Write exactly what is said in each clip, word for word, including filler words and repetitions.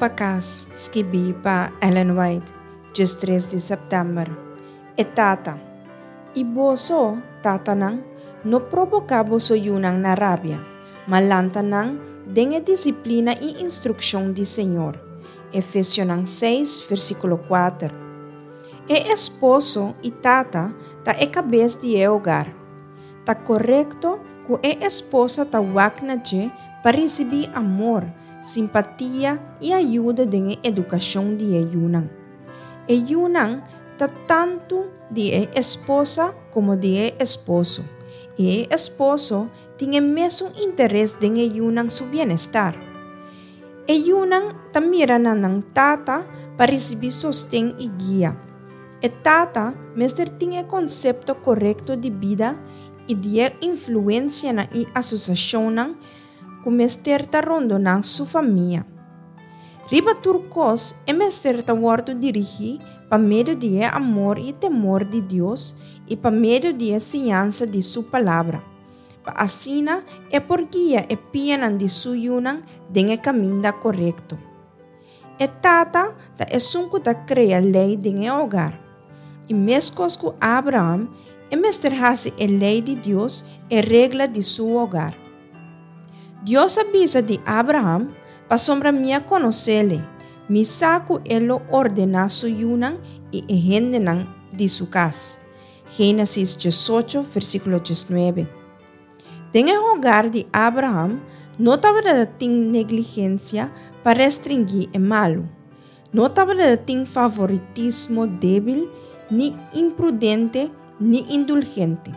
Pacas, escrevi para Ellen White, dia três de setembro. E tata, e boso, tata nang, no provoca boso yunang na rabia, malanta nang, dengue disciplina e instrução de Senhor. Efésios seis, versículo quatro. E esposo e tata, ta é cabeça de e hogar. Ta correto que e esposa ta wakna je para receber amor, simpatia e ajuda de educação de e yunang. E yunang ta tanto de e esposa como de e esposo. E esposo tem o mesmo interesse de e yunang su bienestar. E yunang ta mira na ng tata para receber sostén e guia. E tata mestre tem o conceito correto de vida e de influência na e associação nang que mestre ta rondo nang su família. Riba turcos é mestre ta wordo dirigir para meio de amor e temor de Deus e para meio de ciência de sua palavra. Para assim é por guia e pianan de su yunang den caminho correto. E tata ta é sunco ta cria lei den hogar. E mesmo que Abraham é mestre hasi a lei de Deus e regra de su hogar. Deus avisa de Abraham para sombra minha conhecê-lo, mi saco ele ordena su yunang e ehendenang de su casa. Gênesis dezoito, versículo dezenove. Den o hogar de Abraham, não estava tem negligência para restringir o malo. Não estava tem favoritismo débil, nem imprudente, nem indulgente.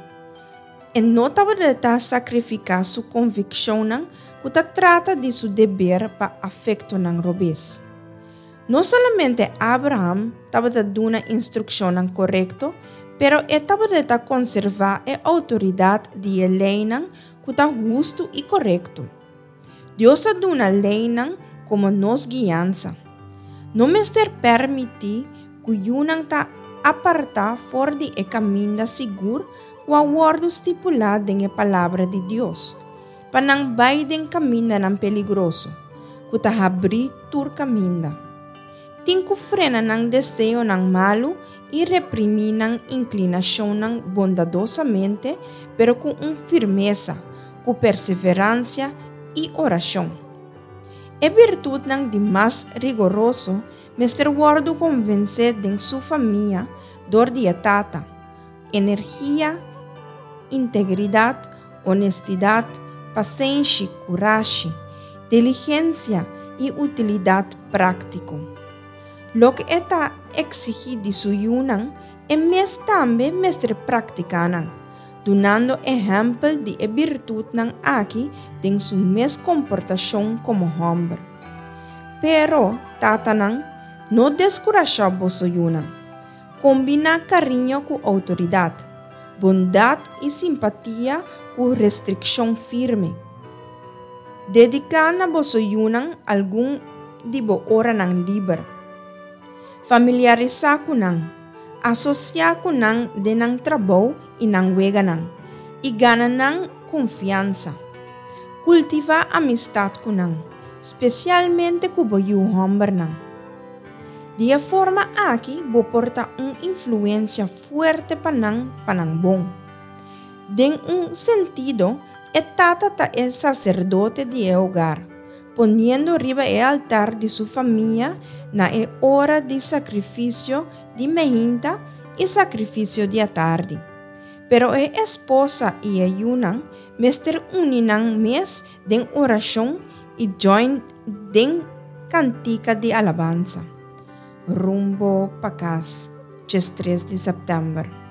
E não estava de sacrificar sua convicção que trata de seu dever para afeto ng robês. Não somente Abraham estava dando instrução correta, pero estava de conservar a autoridade de a lei que está justo e correto. Deus a duna lei como nos guiança. Não mestre permitir que yunang ta apartar fora de e caminho seguro com a word estipulado em a palavra de Deus, para não baiden caminho não peligroso, que ta abrir tur caminho. Tem que frenar ng desejo ng malo e reprimir ng inclinação ng bondadosamente, pero com um firmeza, com perseverança e oração. É virtude ng de mais rigoroso, mestre wordo convencer de sua família, dor de tata, energia, integridade, honestidade, paciência, coragem, diligência e utilidade prática. Lo que está exigido de su yunang é mes também mestre praticanan, dando exemplo de a virtude ng aqui de su mes comportação como homem. Pero, tatanang, não descurajar vosso yunang. Combina carinho com autoridade, bondade e simpatia com restrição firme. Dedicar na vosso yunang algum de bo hora ng liber. Familiarizar ko nang, asosya ko nang de ng trabaho e ng wega nang, e gana ng confiança. Cultiva amistad ko nang, especialmente com o homem nang. De a forma aqui, bo porta uma influência forte panang panang bom. Den um sentido, e tata ta é sacerdote de hogar, poniendo riba el altar de su familia na e hora de sacrificio de mejinta e sacrificio de tarde. Pero e esposa e a yunang mestre uninang mes den oração e join den cantica de alabanza. Rumbo Pacas, dia três de setembro.